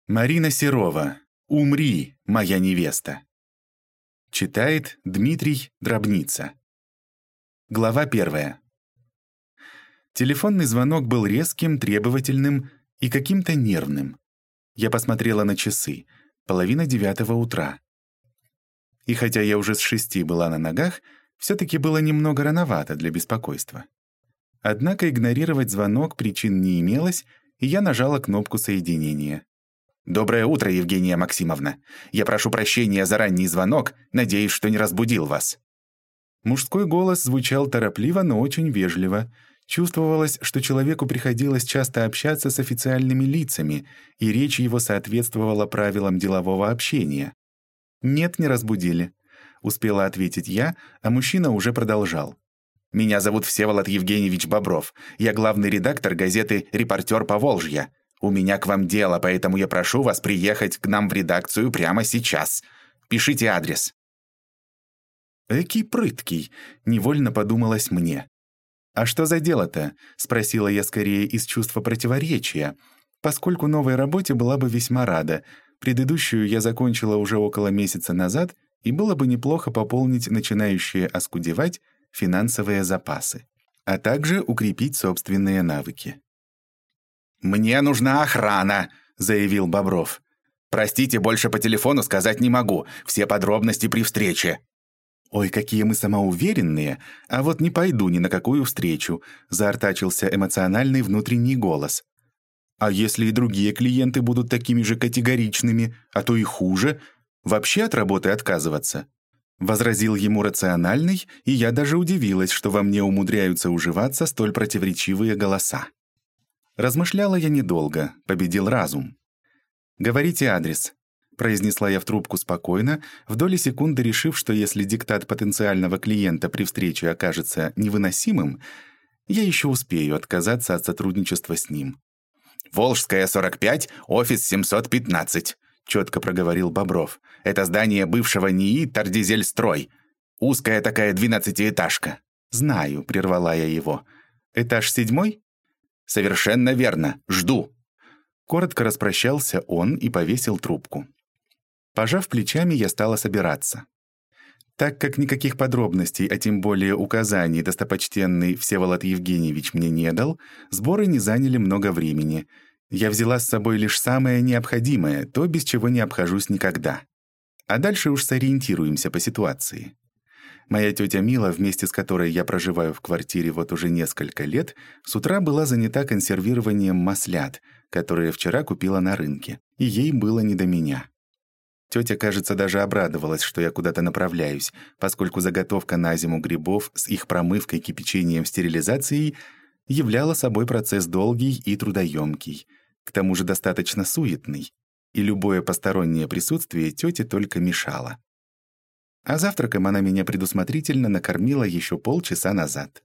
Марина Серова. «Умри, моя невеста». Читает Дмитрий Дробница. Глава 1. Телефонный звонок был резким, требовательным и каким-то нервным. Я посмотрела на часы. 8:30 утра. И хотя я уже с 6 была на ногах, все-таки было немного рановато для беспокойства. Однако игнорировать звонок причин не имелось, и я нажала кнопку соединения. «Доброе утро, Евгения Максимовна. Я прошу прощения за ранний звонок, надеюсь, что не разбудил вас». Мужской голос звучал торопливо, но очень вежливо. Чувствовалось, что человеку приходилось часто общаться с официальными лицами, и речь его соответствовала правилам делового общения. «Нет, не разбудили», — успела ответить я, а мужчина уже продолжал. «Меня зовут Всеволод Евгеньевич Бобров. Я главный редактор газеты «Репортер Поволжья». У меня к вам дело, поэтому я прошу вас приехать к нам в редакцию прямо сейчас. Пишите адрес». «Экий прыткий», — невольно подумалось мне. «А что за дело-то?» — спросила я скорее из чувства противоречия, поскольку новой работе была бы весьма рада. Предыдущую я закончила уже около месяца назад, и было бы неплохо пополнить начинающие оскудевать финансовые запасы, а также укрепить собственные навыки. «Мне нужна охрана», — заявил Бобров. «Простите, больше по телефону сказать не могу. Все подробности при встрече». «Ой, какие мы самоуверенные! А вот не пойду ни на какую встречу», — заортачился эмоциональный внутренний голос. «А если и другие клиенты будут такими же категоричными, а то и хуже, вообще от работы отказываться?» Возразил ему рациональный, и я даже удивилась, что во мне умудряются уживаться столь противоречивые голоса. Размышляла я недолго, победил разум. «Говорите адрес», — произнесла я в трубку спокойно, в доли секунды решив, что если диктат потенциального клиента при встрече окажется невыносимым, я еще успею отказаться от сотрудничества с ним. «Волжская, 45, офис 715», — четко проговорил Бобров. «Это здание бывшего НИИ «Тардизельстрой». Узкая такая 12-этажка». «Знаю», — прервала я его. «Этаж 7?» «Совершенно верно. Жду». Коротко распрощался он и повесил трубку. Пожав плечами, я стала собираться. Так как никаких подробностей, а тем более указаний достопочтенный Всеволод Евгеньевич мне не дал, сборы не заняли много времени. Я взяла с собой лишь самое необходимое, то, без чего не обхожусь никогда. А дальше уж сориентируемся по ситуации. Моя тетя Мила, вместе с которой я проживаю в квартире вот уже несколько лет, с утра была занята консервированием маслят, которые вчера купила на рынке, и ей было не до меня. Тетя, кажется, даже обрадовалась, что я куда-то направляюсь, поскольку заготовка на зиму грибов с их промывкой, кипячением, стерилизацией являла собой процесс долгий и трудоемкий, к тому же достаточно суетный, и любое постороннее присутствие тете только мешало. А завтраком она меня предусмотрительно накормила еще полчаса назад.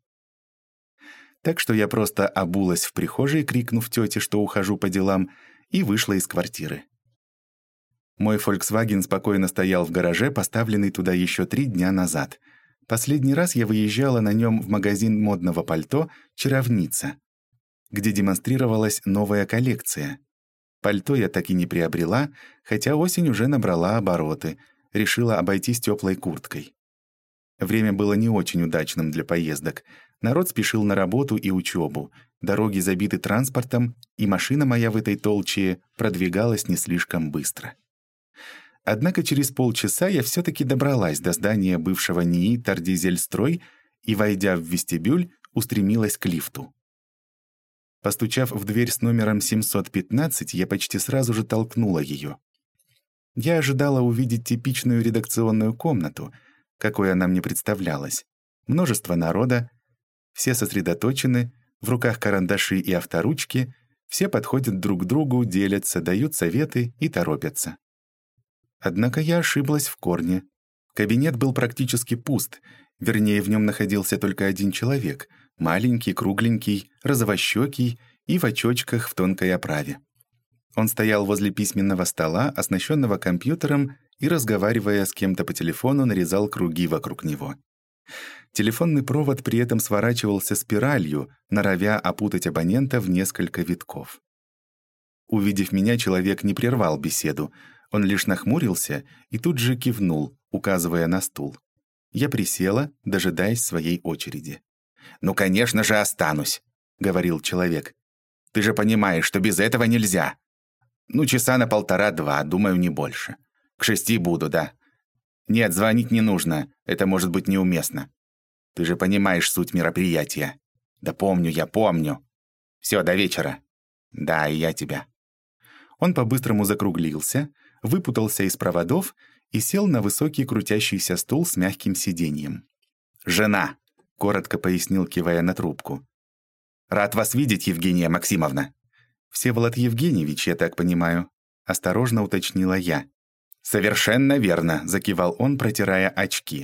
Так что я просто обулась в прихожей, крикнув тете, что ухожу по делам, и вышла из квартиры. Мой Volkswagen спокойно стоял в гараже, поставленный туда еще 3 дня назад. Последний раз я выезжала на нем в магазин модного пальто «Чаровница», где демонстрировалась новая коллекция. Пальто я так и не приобрела, хотя осень уже набрала обороты, решила обойтись теплой курткой. Время было не очень удачным для поездок. Народ спешил на работу и учебу, дороги забиты транспортом, и машина моя в этой толчее продвигалась не слишком быстро. Однако через полчаса я все-таки добралась до здания бывшего НИИ «Тардизельстрой» и, войдя в вестибюль, устремилась к лифту. Постучав в дверь с номером 715, я почти сразу же толкнула ее. Я ожидала увидеть типичную редакционную комнату, какой она мне представлялась. Множество народа, все сосредоточены, в руках карандаши и авторучки, все подходят друг к другу, делятся, дают советы и торопятся. Однако я ошиблась в корне. Кабинет был практически пуст, вернее, в нем находился только один человек, маленький, кругленький, розовощекий и в очочках в тонкой оправе. Он стоял возле письменного стола, оснащенного компьютером, и, разговаривая с кем-то по телефону, нарезал круги вокруг него. Телефонный провод при этом сворачивался спиралью, норовя опутать абонента в несколько витков. Увидев меня, человек не прервал беседу. Он лишь нахмурился и тут же кивнул, указывая на стул. Я присела, дожидаясь своей очереди. «Ну, конечно же, останусь», — говорил человек. «Ты же понимаешь, что без этого нельзя. Ну, часа на 1,5-2, думаю, не больше. К 6 буду, да. Нет, звонить не нужно, это может быть неуместно. Ты же понимаешь суть мероприятия». «Да помню, я помню. Все, до вечера». «Да, и я тебя». Он по-быстрому закруглился, выпутался из проводов и сел на высокий крутящийся стул с мягким сиденьем. «Жена», — коротко пояснил, кивая на трубку. «Рад вас видеть, Евгения Максимовна». «Всеволод Евгеньевич, я так понимаю», — осторожно уточнила я. «Совершенно верно», — закивал он, протирая очки.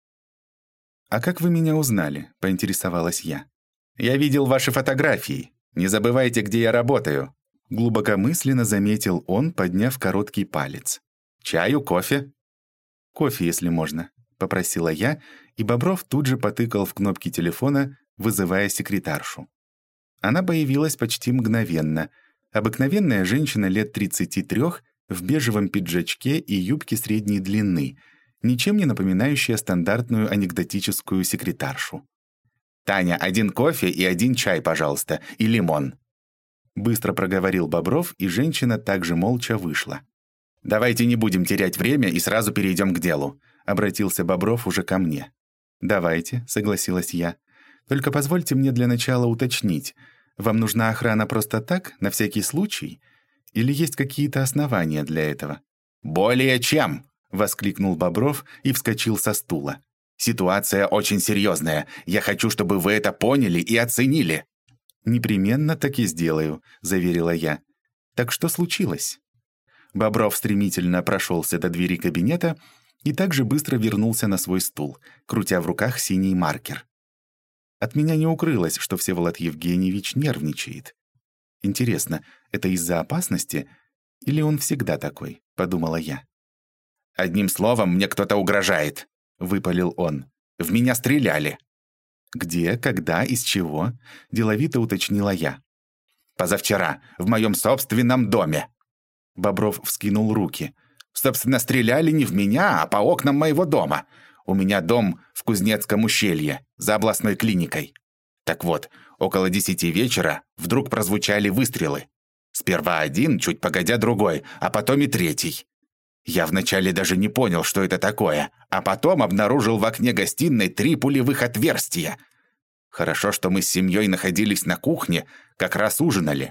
«А как вы меня узнали?» — поинтересовалась я. «Я видел ваши фотографии. Не забывайте, где я работаю», — глубокомысленно заметил он, подняв короткий палец. «Чаю, кофе?» «Кофе, если можно», — попросила я, и Бобров тут же потыкал в кнопки телефона, вызывая секретаршу. Она появилась почти мгновенно. Обыкновенная женщина лет 33 в бежевом пиджачке и юбке средней длины, ничем не напоминающая стандартную анекдотическую секретаршу. «Таня, 1 кофе и 1 чай, пожалуйста, и лимон», — быстро проговорил Бобров, и женщина также молча вышла. «Давайте не будем терять время и сразу перейдем к делу», — обратился Бобров уже ко мне. «Давайте», — согласилась я. «Только позвольте мне для начала уточнить, вам нужна охрана просто так, на всякий случай? Или есть какие-то основания для этого?» «Более чем!» — воскликнул Бобров и вскочил со стула. «Ситуация очень серьезная. Я хочу, чтобы вы это поняли и оценили». «Непременно так и сделаю», — заверила я. «Так что случилось?» Бобров стремительно прошелся до двери кабинета и также быстро вернулся на свой стул, крутя в руках синий маркер. От меня не укрылось, что Всеволод Евгеньевич нервничает. «Интересно, это из-за опасности? Или он всегда такой?» — подумала я. «Одним словом, мне кто-то угрожает», — выпалил он. «В меня стреляли». «Где, когда, из чего?» — деловито уточнила я. «Позавчера, в моем собственном доме». Бобров вскинул руки. «Собственно, стреляли не в меня, а по окнам моего дома. У меня дом в Кузнецком ущелье, за областной клиникой. Так вот, около 10 вечера вдруг прозвучали выстрелы. Сперва один, чуть погодя другой, а потом и третий. Я вначале даже не понял, что это такое, а потом обнаружил в окне гостиной 3 пулевых отверстия. Хорошо, что мы с семьей находились на кухне, как раз ужинали.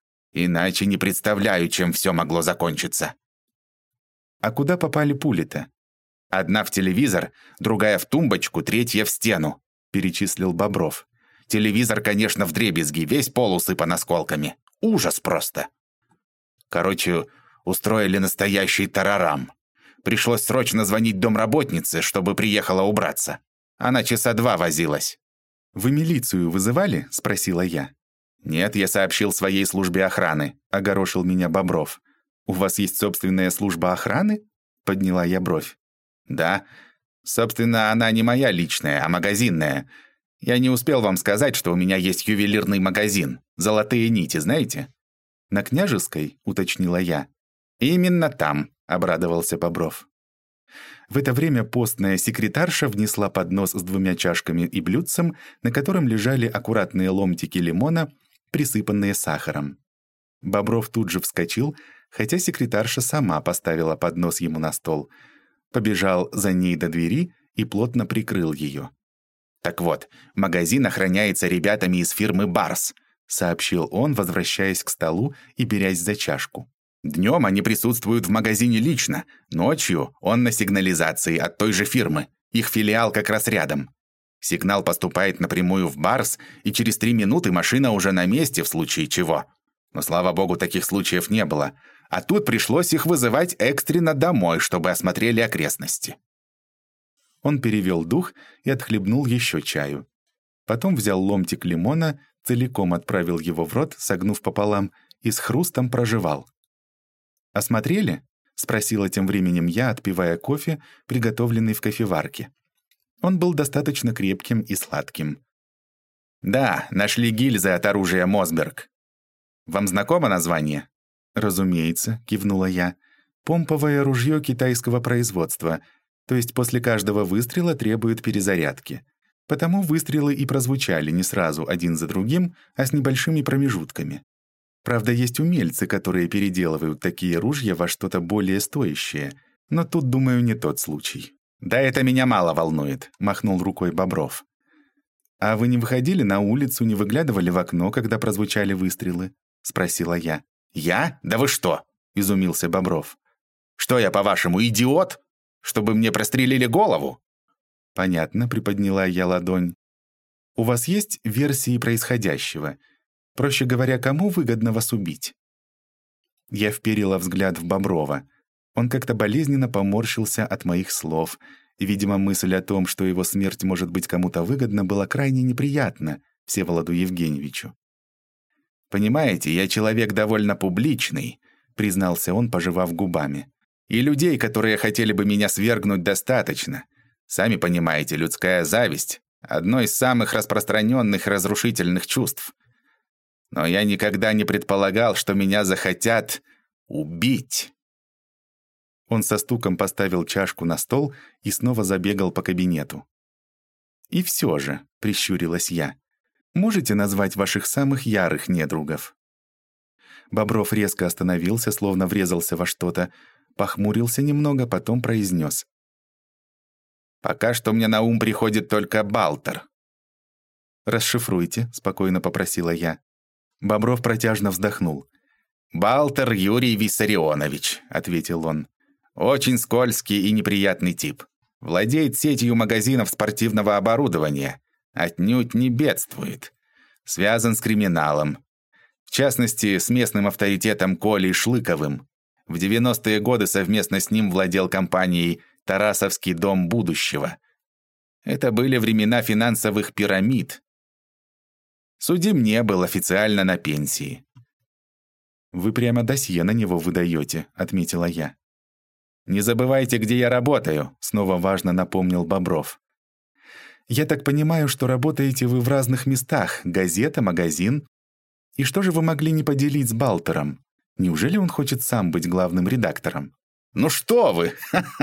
Иначе не представляю, чем все могло закончиться». «А куда попали пули-то?» «Одна в телевизор, другая в тумбочку, третья в стену», — перечислил Бобров. «Телевизор, конечно, вдребезги, весь пол усыпан осколками. Ужас просто». Короче, устроили настоящий тарарам. Пришлось срочно звонить домработнице, чтобы приехала убраться. Она часа 2 возилась. «Вы милицию вызывали?» — спросила я. «Нет, я сообщил своей службе охраны», — огорошил меня Бобров. «У вас есть собственная служба охраны?» — подняла я бровь. «Да. Собственно, она не моя личная, а магазинная. Я не успел вам сказать, что у меня есть ювелирный магазин. Золотые нити, знаете?» «На Княжеской?» — уточнила я. «Именно там», — обрадовался Бобров. В это время постная секретарша внесла поднос с 2 чашками и блюдцем, на котором лежали аккуратные ломтики лимона, присыпанные сахаром. Бобров тут же вскочил, хотя секретарша сама поставила поднос ему на стол. Побежал за ней до двери и плотно прикрыл ее. «Так вот, магазин охраняется ребятами из фирмы «Барс», — сообщил он, возвращаясь к столу и берясь за чашку. «Днем они присутствуют в магазине лично, ночью он на сигнализации от той же фирмы. Их филиал как раз рядом. Сигнал поступает напрямую в «Барс», и через 3 минуты машина уже на месте в случае чего. Но, слава богу, таких случаев не было. А тут пришлось их вызывать экстренно домой, чтобы осмотрели окрестности». Он перевел дух и отхлебнул еще чаю. Потом взял ломтик лимона, целиком отправил его в рот, согнув пополам, и с хрустом прожевал. «Осмотрели?» — спросила тем временем я, отпивая кофе, приготовленный в кофеварке. Он был достаточно крепким и сладким. «Да, нашли гильзы от оружия Мосберг. Вам знакомо название?» «Разумеется», — кивнула я. «Помповое ружье китайского производства, то есть после каждого выстрела требует перезарядки. Потому выстрелы и прозвучали не сразу один за другим, а с небольшими промежутками. Правда, есть умельцы, которые переделывают такие ружья во что-то более стоящее, но тут, думаю, не тот случай». «Да это меня мало волнует», — махнул рукой Бобров. «А вы не выходили на улицу, не выглядывали в окно, когда прозвучали выстрелы?» — спросила я. «Я? Да вы что?» — изумился Бобров. «Что я, по-вашему, идиот? Чтобы мне прострелили голову?» «Понятно», — приподняла я ладонь. «У вас есть версии происходящего? Проще говоря, кому выгодно вас убить?» Я вперила взгляд в Боброва. Он как-то болезненно поморщился от моих слов, и, видимо, мысль о том, что его смерть может быть кому-то выгодна, была крайне неприятна Всеволоду Евгеньевичу. «Понимаете, я человек довольно публичный», — признался он, пожевав губами. «И людей, которые хотели бы меня свергнуть, достаточно. Сами понимаете, людская зависть — одно из самых распространенных разрушительных чувств. Но я никогда не предполагал, что меня захотят убить». Он со стуком поставил чашку на стол и снова забегал по кабинету. «И все же», — прищурилась я, — «можете назвать ваших самых ярых недругов?» Бобров резко остановился, словно врезался во что-то, похмурился немного, потом произнес. «Пока что мне на ум приходит только Балтер». «Расшифруйте», — спокойно попросила я. Бобров протяжно вздохнул. «Балтер Юрий Виссарионович», — ответил он. «Очень скользкий и неприятный тип. Владеет сетью магазинов спортивного оборудования. Отнюдь не бедствует. Связан с криминалом. В частности, с местным авторитетом Колей Шлыковым. В 90-е годы совместно с ним владел компанией «Тарасовский дом будущего». Это были времена финансовых пирамид. Судим не был, официально на пенсии». «Вы прямо досье на него выдаете», — отметила я. «Не забывайте, где я работаю», — снова важно напомнил Бобров. «Я так понимаю, что работаете вы в разных местах, газета, магазин. И что же вы могли не поделить с Балтером? Неужели он хочет сам быть главным редактором?» «Ну что вы!»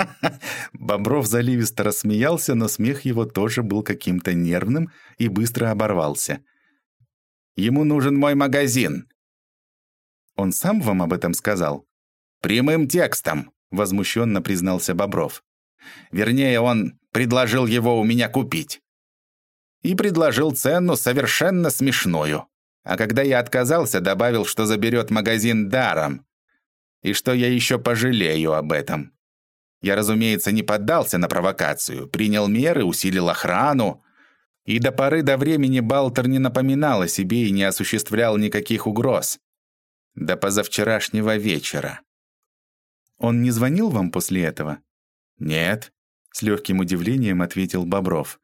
Бобров заливисто рассмеялся, но смех его тоже был каким-то нервным и быстро оборвался. «Ему нужен мой магазин». «Он сам вам об этом сказал?» «Прямым текстом», — возмущенно признался Бобров. «Вернее, он предложил его у меня купить. И предложил цену совершенно смешную. А когда я отказался, добавил, что заберет магазин даром. И что я еще пожалею об этом. Я, разумеется, не поддался на провокацию, принял меры, усилил охрану. И до поры до времени Балтер не напоминал о себе и не осуществлял никаких угроз. До позавчерашнего вечера». «Он не звонил вам после этого?» «Нет», — с легким удивлением ответил Бобров.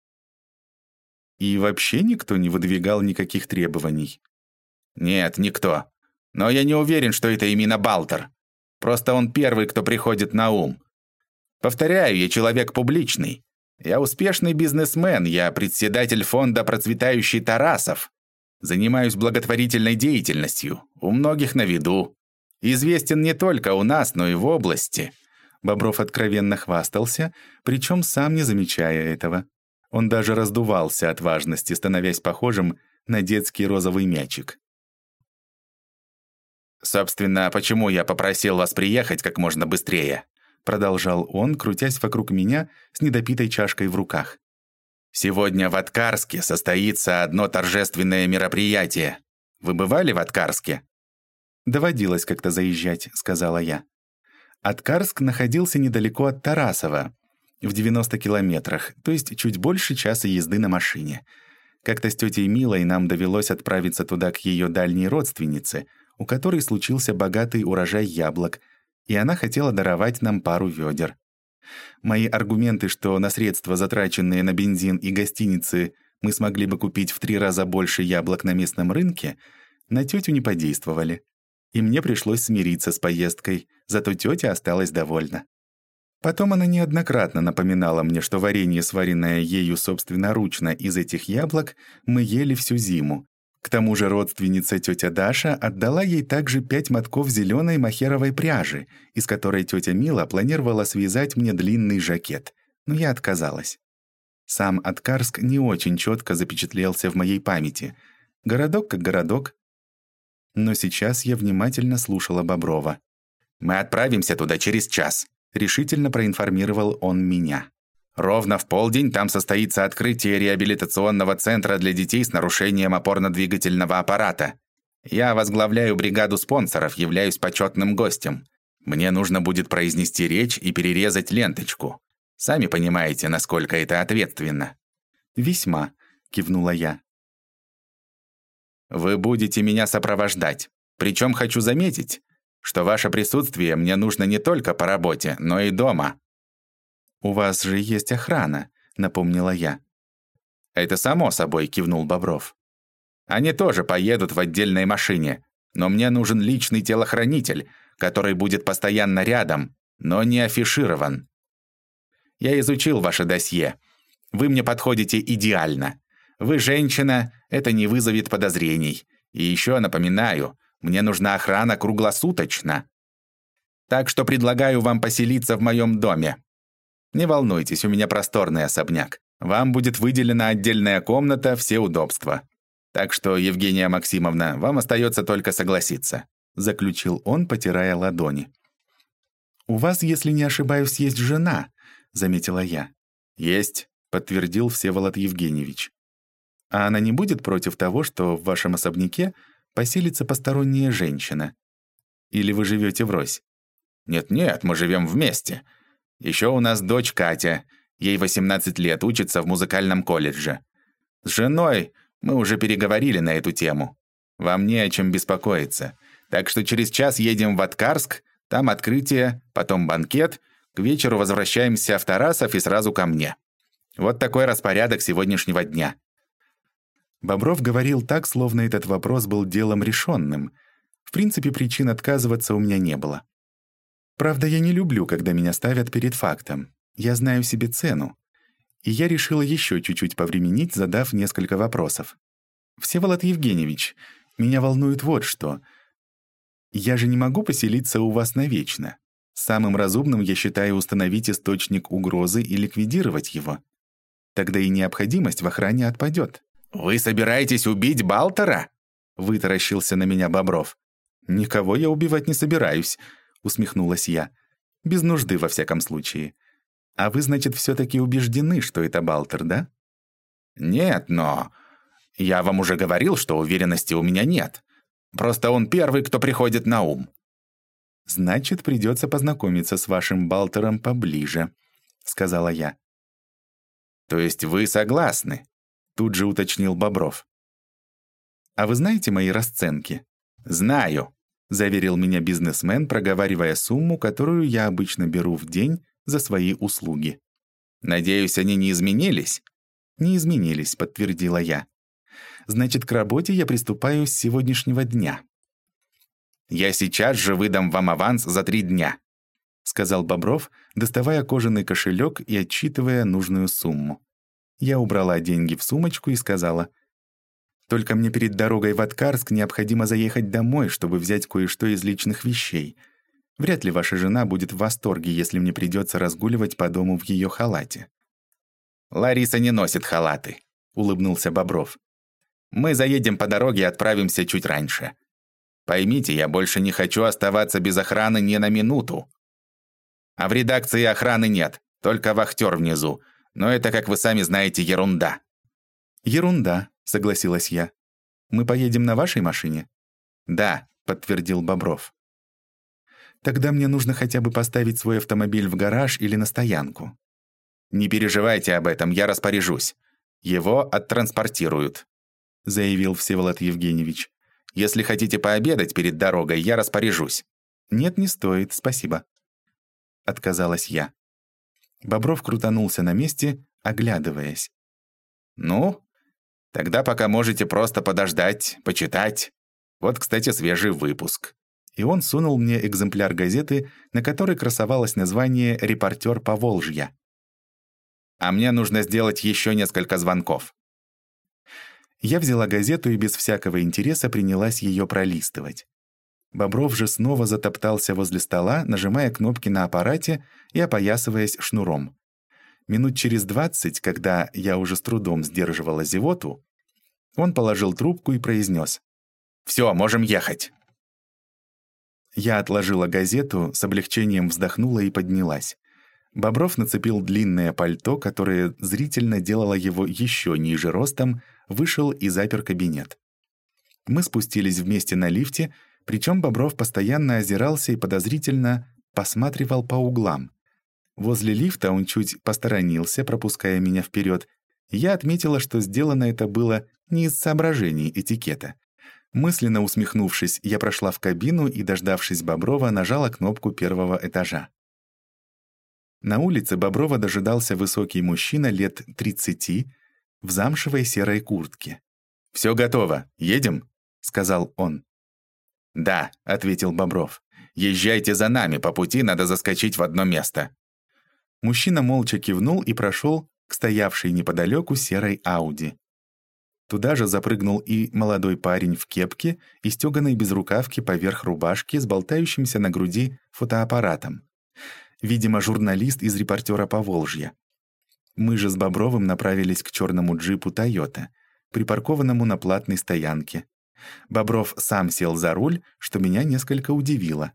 «И вообще никто не выдвигал никаких требований?» «Нет, никто. Но я не уверен, что это именно Балтер. Просто он первый, кто приходит на ум. Повторяю, я человек публичный. Я успешный бизнесмен, я председатель фонда «Процветающий Тарасов». Занимаюсь благотворительной деятельностью, у многих на виду. Известен не только у нас, но и в области». Бобров откровенно хвастался, причем сам не замечая этого. Он даже раздувался от важности, становясь похожим на детский розовый мячик. «Собственно, почему я попросил вас приехать как можно быстрее?» Продолжал он, крутясь вокруг меня с недопитой чашкой в руках. «Сегодня в Аткарске состоится одно торжественное мероприятие. Вы бывали в Аткарске?» «Доводилось как-то заезжать», — сказала я. Аткарск находился недалеко от Тарасова, в 90 километрах, то есть чуть больше часа езды на машине. Как-то с тетей Милой нам довелось отправиться туда к ее дальней родственнице, у которой случился богатый урожай яблок, и она хотела даровать нам пару ведер. Мои аргументы, что на средства, затраченные на бензин и гостиницы, мы смогли бы купить в 3 раза больше яблок на местном рынке, на тетю не подействовали. И мне пришлось смириться с поездкой, зато тетя осталась довольна. Потом она неоднократно напоминала мне, что варенье, сваренное ею собственноручно из этих яблок, мы ели всю зиму, К тому же родственница тетя Даша отдала ей также 5 мотков зеленой махеровой пряжи, из которой тетя Мила планировала связать мне длинный жакет, но я отказалась. Сам Аткарск не очень четко запечатлелся в моей памяти. Городок как городок. Но сейчас я внимательно слушала Боброва. «Мы отправимся туда через час», — решительно проинформировал он меня. «Ровно в полдень там состоится открытие реабилитационного центра для детей с нарушением опорно-двигательного аппарата. Я возглавляю бригаду спонсоров, являюсь почетным гостем. Мне нужно будет произнести речь и перерезать ленточку. Сами понимаете, насколько это ответственно». «Весьма», — кивнула я. «Вы будете меня сопровождать. Причем хочу заметить, что ваше присутствие мне нужно не только по работе, но и дома». «У вас же есть охрана», — напомнила я. «Это само собой», — кивнул Бобров. «Они тоже поедут в отдельной машине, но мне нужен личный телохранитель, который будет постоянно рядом, но не афиширован. Я изучил ваше досье. Вы мне подходите идеально. Вы женщина, это не вызовет подозрений. И еще напоминаю, мне нужна охрана круглосуточно. Так что предлагаю вам поселиться в моем доме. Не волнуйтесь, у меня просторный особняк. Вам будет выделена отдельная комната, все удобства. Так что, Евгения Максимовна, вам остается только согласиться», — заключил он, потирая ладони. «У вас, если не ошибаюсь, есть жена», — заметила я. «Есть», — подтвердил Всеволод Евгеньевич. «А она не будет против того, что в вашем особняке поселится посторонняя женщина? Или вы живете врозь?» «Нет-нет, мы живем вместе. Еще у нас дочь Катя, ей 18 лет, учится в музыкальном колледже. С женой мы уже переговорили на эту тему. Вам не о чем беспокоиться. Так что через час едем в Аткарск, там открытие, потом банкет, к вечеру возвращаемся в Тарасов и сразу ко мне. Вот такой распорядок сегодняшнего дня». Бобров говорил так, словно этот вопрос был делом решенным. В принципе, причин отказываться у меня не было. Правда, я не люблю, когда меня ставят перед фактом. Я знаю себе цену. И я решила еще чуть-чуть повременить, задав несколько вопросов. «Всеволод Евгеньевич, меня волнует вот что. Я же не могу поселиться у вас навечно. Самым разумным я считаю установить источник угрозы и ликвидировать его. Тогда и необходимость в охране отпадет». «Вы собираетесь убить Балтера?» — вытаращился на меня Бобров. «Никого я убивать не собираюсь», — усмехнулась я. «Без нужды, во всяком случае. А вы, значит, все-таки убеждены, что это Балтер, да?» «Нет, но я вам уже говорил, что уверенности у меня нет. Просто он первый, кто приходит на ум». «Значит, придется познакомиться с вашим Балтером поближе», — сказала я. «То есть вы согласны?» — тут же уточнил Бобров. «А вы знаете мои расценки?» «Знаю», — заверил меня бизнесмен, проговаривая сумму, которую я обычно беру в день за свои услуги. «Надеюсь, они не изменились?» «Не изменились», — подтвердила я. «Значит, к работе я приступаю с сегодняшнего дня». «Я сейчас же выдам вам аванс за 3 дня», — сказал Бобров, доставая кожаный кошелек и отчитывая нужную сумму. Я убрала деньги в сумочку и сказала: «Только мне перед дорогой в Аткарск необходимо заехать домой, чтобы взять кое-что из личных вещей. Вряд ли ваша жена будет в восторге, если мне придется разгуливать по дому в ее халате». «Лариса не носит халаты», — улыбнулся Бобров. «Мы заедем по дороге и отправимся чуть раньше. Поймите, я больше не хочу оставаться без охраны ни на минуту. А в редакции охраны нет, только вахтер внизу. Но это, как вы сами знаете, ерунда». «Ерунда», — согласилась я. «Мы поедем на вашей машине?» «Да», — подтвердил Бобров. «Тогда мне нужно хотя бы поставить свой автомобиль в гараж или на стоянку». «Не переживайте об этом, я распоряжусь. Его оттранспортируют», — заявил Всеволод Евгеньевич. «Если хотите пообедать перед дорогой, я распоряжусь». «Нет, не стоит, спасибо», — отказалась я. Бобров крутанулся на месте, оглядываясь. «Ну, тогда пока можете просто подождать, почитать. Вот, кстати, свежий выпуск». И он сунул мне экземпляр газеты, на которой красовалось название «Репортер Поволжья». «А мне нужно сделать еще несколько звонков». Я взяла газету и без всякого интереса принялась ее пролистывать. Бобров же снова затоптался возле стола, нажимая кнопки на аппарате и опоясываясь шнуром. Минут через 20, когда я уже с трудом сдерживала зевоту, он положил трубку и произнес: «Все, можем ехать». Я отложила газету, с облегчением вздохнула и поднялась. Бобров нацепил длинное пальто, которое зрительно делало его еще ниже ростом, вышел и запер кабинет. Мы спустились вместе на лифте, причем Бобров постоянно озирался и подозрительно посматривал по углам. Возле лифта он чуть посторонился, пропуская меня вперед. Я отметила, что сделано это было не из соображений этикета. Мысленно усмехнувшись, я прошла в кабину и, дождавшись Боброва, нажала кнопку первого этажа. На улице Боброва дожидался высокий мужчина лет 30 в замшевой серой куртке. «Все готово, едем?» — сказал он. «Да», — ответил Бобров. «Езжайте за нами, по пути надо заскочить в одно место». Мужчина молча кивнул и прошел к стоявшей неподалеку серой Ауди. Туда же запрыгнул и молодой парень в кепке и стеганой безрукавке поверх рубашки с болтающимся на груди фотоаппаратом. Видимо, журналист из «Репортера Поволжья». Мы же с Бобровым направились к черному джипу «Тойота», припаркованному на платной стоянке. Бобров сам сел за руль, что меня несколько удивило.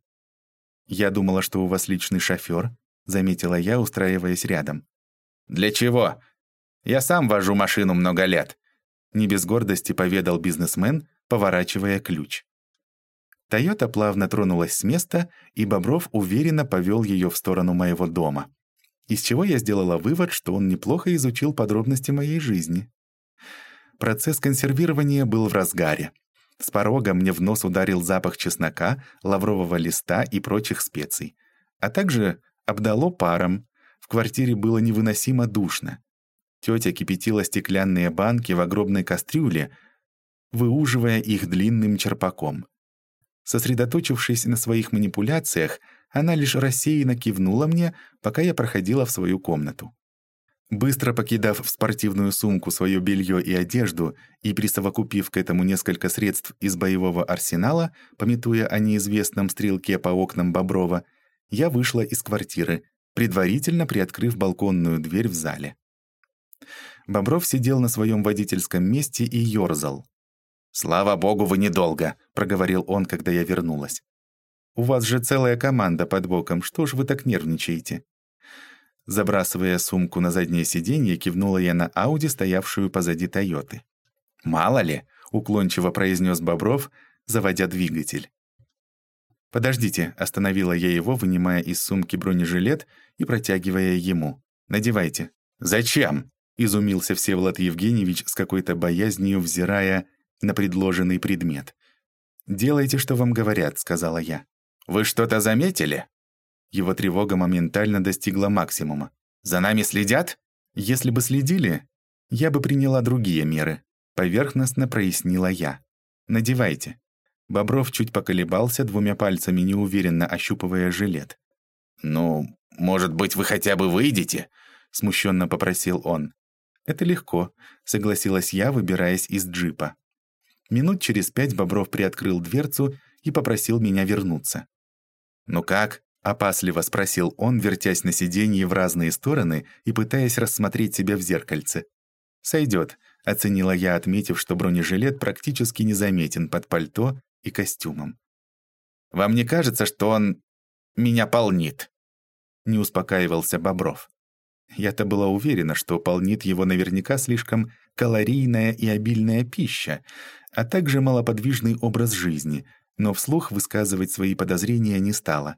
«Я думала, что у вас личный шофер», — заметила я, устраиваясь рядом. «Для чего? Я сам вожу машину много лет», — не без гордости поведал бизнесмен, поворачивая ключ. «Тойота» плавно тронулась с места, и Бобров уверенно повел ее в сторону моего дома. Из чего я сделала вывод, что он неплохо изучил подробности моей жизни. Процесс консервирования был в разгаре. С порога мне в нос ударил запах чеснока, лаврового листа и прочих специй. А также обдало паром. В квартире было невыносимо душно. Тетя кипятила стеклянные банки в огромной кастрюле, выуживая их длинным черпаком. Сосредоточившись на своих манипуляциях, она лишь рассеянно кивнула мне, пока я проходила в свою комнату. Быстро покидав в спортивную сумку свое белье и одежду и присовокупив к этому несколько средств из боевого арсенала, памятуя о неизвестном стрелке по окнам Боброва, я вышла из квартиры, предварительно приоткрыв балконную дверь в зале. Бобров сидел на своем водительском месте и ерзал. «Слава богу, вы недолго», — проговорил он, когда я вернулась. «У вас же целая команда под боком, что ж вы так нервничаете?» Забрасывая сумку на заднее сиденье, кивнула я на Ауди, стоявшую позади Тойоты. «Мало ли», — уклончиво произнес Бобров, заводя двигатель. «Подождите», — остановила я его, вынимая из сумки бронежилет и протягивая ему. «Надевайте». «Зачем?» — изумился Всеволод Евгеньевич с какой-то боязнью, взирая на предложенный предмет. «Делайте, что вам говорят», — сказала я. «Вы что-то заметили?» Его тревога моментально достигла максимума. «За нами следят?» «Если бы следили, я бы приняла другие меры», — поверхностно прояснила я. «Надевайте». Бобров чуть поколебался, двумя пальцами неуверенно ощупывая жилет. «Ну, может быть, вы хотя бы выйдете?» — смущенно попросил он. «Это легко», — согласилась я, выбираясь из джипа. Минут через 5 Бобров приоткрыл дверцу и попросил меня вернуться. «Ну как?» — опасливо спросил он, вертясь на сиденье в разные стороны и пытаясь рассмотреть себя в зеркальце. «Сойдет», — оценила я, отметив, что бронежилет практически незаметен под пальто и костюмом. «Вам не кажется, что он меня полнит?» — не успокаивался Бобров. Я-то была уверена, что полнит его наверняка слишком калорийная и обильная пища, а также малоподвижный образ жизни, но вслух высказывать свои подозрения не стала.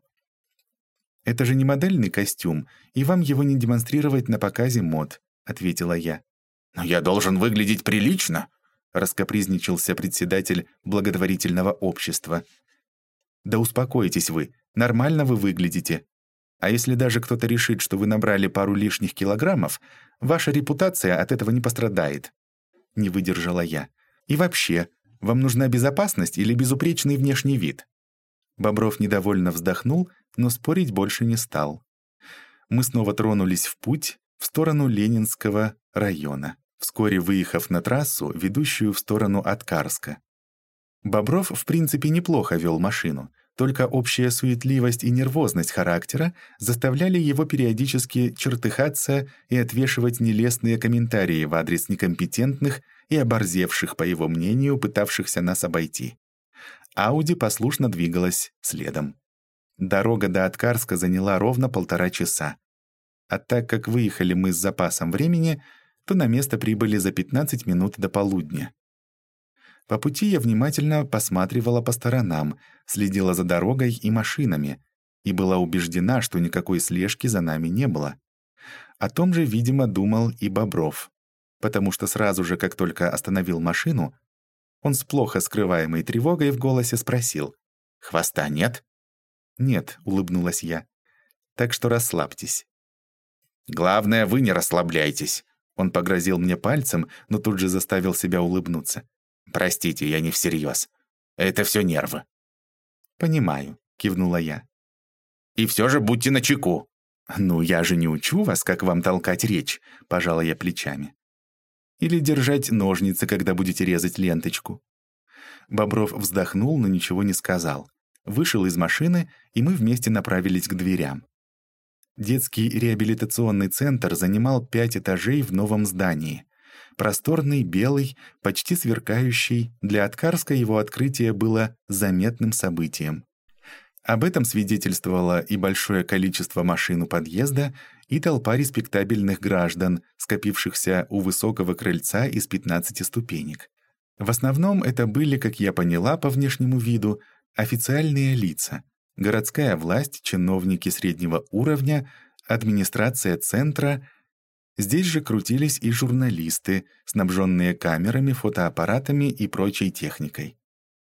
«Это же не модельный костюм, и вам его не демонстрировать на показе мод», — ответила я. «Но я должен выглядеть прилично», — раскапризничался председатель благотворительного общества. «Да успокойтесь вы, нормально вы выглядите. А если даже кто-то решит, что вы набрали пару лишних килограммов, ваша репутация от этого не пострадает». Не выдержала я. «И вообще, вам нужна безопасность или безупречный внешний вид?» Бобров недовольно вздохнул, но спорить больше не стал. Мы снова тронулись в путь в сторону Ленинского района. вскоре выехав на трассу, ведущую в сторону Аткарска. Бобров, в принципе, неплохо вел машину, только общая суетливость и нервозность характера заставляли его периодически чертыхаться и отвешивать нелестные комментарии в адрес некомпетентных и оборзевших, по его мнению, пытавшихся нас обойти. Ауди послушно двигалась следом. Дорога до Аткарска заняла ровно 1,5 часа. А так как выехали мы с запасом времени, то на место прибыли за 15 минут до полудня. По пути я внимательно посматривала по сторонам, следила за дорогой и машинами и была убеждена, что никакой слежки за нами не было. О том же, видимо, думал и Бобров, потому что сразу же, как только остановил машину, он с плохо скрываемой тревогой в голосе спросил: «Хвоста нет?» «Нет», — улыбнулась я. «Так что расслабьтесь». «Главное, вы не расслабляйтесь». Он погрозил мне пальцем, но тут же заставил себя улыбнуться. «Простите, я не всерьез. Это все нервы». «Понимаю», — кивнула я. «И все же будьте начеку». «Ну, я же не учу вас, как вам толкать речь», — пожала я плечами. «Или держать ножницы, когда будете резать ленточку». Бобров вздохнул, но ничего не сказал. Вышел из машины, и мы вместе направились к дверям. Детский реабилитационный центр занимал 5 этажей в новом здании. Просторный, белый, почти сверкающий, для Аткарска его открытие было заметным событием. Об этом свидетельствовало и большое количество машин у подъезда, и толпа респектабельных граждан, скопившихся у высокого крыльца из 15 ступенек. В основном это были, как я поняла по внешнему виду, официальные лица. Городская власть, чиновники среднего уровня, администрация центра. Здесь же крутились и журналисты, снабженные камерами, фотоаппаратами и прочей техникой.